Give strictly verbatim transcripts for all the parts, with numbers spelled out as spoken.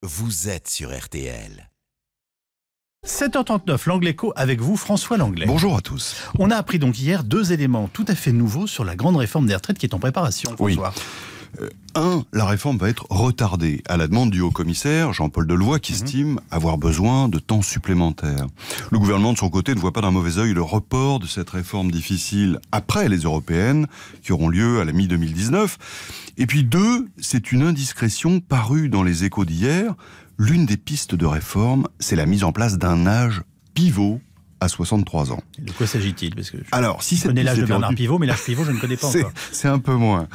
vous êtes sur R T L. sept heures trente-neuf, l'Angle Écho avec vous, François Langlais. Bonjour à tous. On a appris donc hier deux éléments tout à fait nouveaux sur la grande réforme des retraites qui est en préparation, François. Oui. Euh, un, la réforme va être retardée à la demande du haut-commissaire Jean-Paul Delevoye qui mmh. estime avoir besoin de temps supplémentaire. Le gouvernement de son côté ne voit pas d'un mauvais œil le report de cette réforme difficile après les européennes qui auront lieu à la mi deux mille dix-neuf. Et puis deux, c'est une indiscrétion parue dans les Échos d'hier. L'une des pistes de réforme, c'est la mise en place d'un âge pivot à soixante-trois ans. De quoi s'agit-il? Parce que je Alors, si connais l'âge de Bernard retenue... Pivot, mais l'âge pivot, je ne connais pas c'est, encore. C'est un peu moins.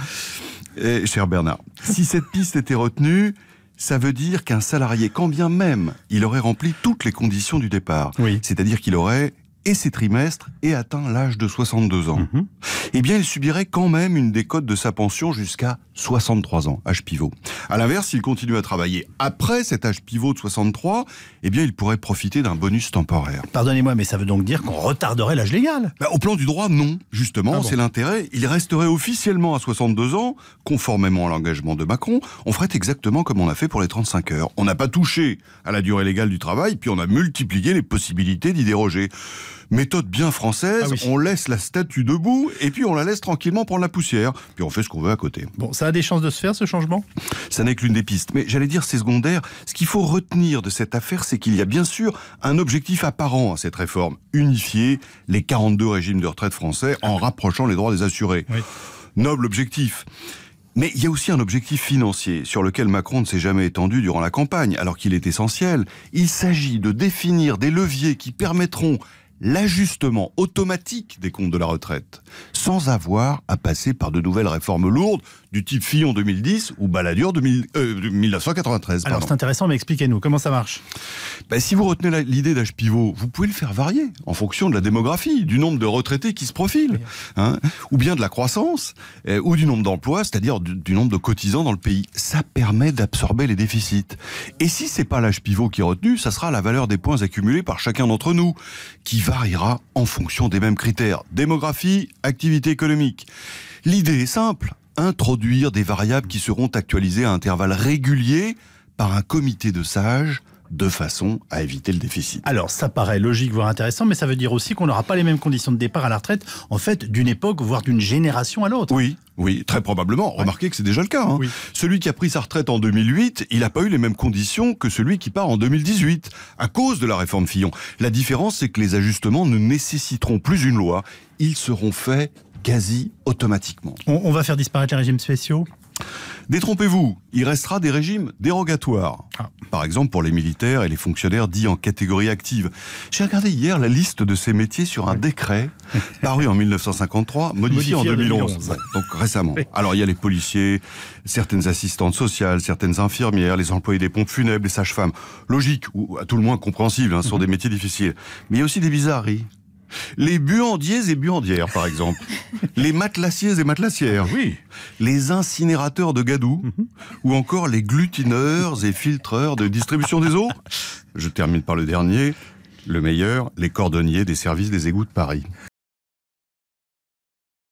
Et, cher Bernard, si cette piste était retenue, ça veut dire qu'un salarié, quand bien même il aurait rempli toutes les conditions du départ, oui. c'est-à-dire qu'il aurait et ses trimestres et atteint l'âge de soixante-deux ans, mmh. eh bien il subirait quand même une décote de sa pension jusqu'à soixante-trois ans, âge pivot. À l'inverse, s'il continue à travailler après cet âge pivot de soixante-trois, eh bien il pourrait profiter d'un bonus temporaire. Pardonnez-moi, mais ça veut donc dire qu'on retarderait l'âge légal? Bah, au plan du droit, non. Justement, ah bon. C'est l'intérêt. Il resterait officiellement à soixante-deux ans, conformément à l'engagement de Macron. On ferait exactement comme on a fait pour les trente-cinq heures. On n'a pas touché à la durée légale du travail, puis on a multiplié les possibilités d'y déroger. Méthode bien française, ah oui. On laisse la statue debout et puis on la laisse tranquillement prendre la poussière. Puis on fait ce qu'on veut à côté. Bon, ça a des chances de se faire, ce changement? Ça n'est que l'une des pistes. Mais j'allais dire, c'est secondaire. Ce qu'il faut retenir de cette affaire, c'est qu'il y a bien sûr un objectif apparent à cette réforme. Unifier les quarante-deux régimes de retraite français en rapprochant les droits des assurés. Oui. Noble objectif. Mais il y a aussi un objectif financier sur lequel Macron ne s'est jamais étendu durant la campagne, alors qu'il est essentiel. Il s'agit de définir des leviers qui permettront l'ajustement automatique des comptes de la retraite, sans avoir à passer par de nouvelles réformes lourdes du type Fillon deux mille dix ou Balladur deux mille, euh, mille neuf cent quatre-vingt-treize. Alors pardon. C'est intéressant, mais expliquez-nous, comment ça marche? Ben, si vous retenez la, l'idée d'âge pivot, vous pouvez le faire varier en fonction de la démographie, du nombre de retraités qui se profilent, oui. hein, ou bien de la croissance, euh, ou du nombre d'emplois, c'est-à-dire du, du nombre de cotisants dans le pays. Ça permet d'absorber les déficits. Et si c'est pas l'âge pivot qui est retenu, ça sera la valeur des points accumulés par chacun d'entre nous, qui variera en fonction des mêmes critères. Démographie, activité économique. L'idée est simple. Introduire des variables qui seront actualisées à intervalles réguliers par un comité de sages de façon à éviter le déficit. Alors, ça paraît logique, voire intéressant, mais ça veut dire aussi qu'on n'aura pas les mêmes conditions de départ à la retraite, en fait, d'une époque, voire d'une génération à l'autre. Oui, oui, très probablement. Ouais. Remarquez que c'est déjà le cas. Hein. Oui. Celui qui a pris sa retraite en deux mille huit, il n'a pas eu les mêmes conditions que celui qui part en deux mille dix-huit, à cause de la réforme Fillon. La différence, c'est que les ajustements ne nécessiteront plus une loi. Ils seront faits quasi automatiquement. On, on va faire disparaître les régimes spéciaux ? Détrompez-vous, il restera des régimes dérogatoires. Ah. Par exemple pour les militaires et les fonctionnaires dits en catégorie active. J'ai regardé hier la liste de ces métiers sur un décret paru en mille neuf cent cinquante-trois, modifié, modifié en deux mille onze. deux mille onze. Donc récemment. Alors il y a les policiers, certaines assistantes sociales, certaines infirmières, les employés des pompes funèbres, les sages-femmes. Logique, ou à tout le moins compréhensible, hein, ce sont mm-hmm. des métiers difficiles. Mais il y a aussi des bizarreries. Les buandiers et buandières, par exemple. Les matelassiers et matelassières. Oui. Les incinérateurs de gadou. Mm-hmm. Ou encore les glutineurs et filtreurs de distribution des eaux. Je termine par le dernier. Le meilleur, les cordonniers des services des égouts de Paris.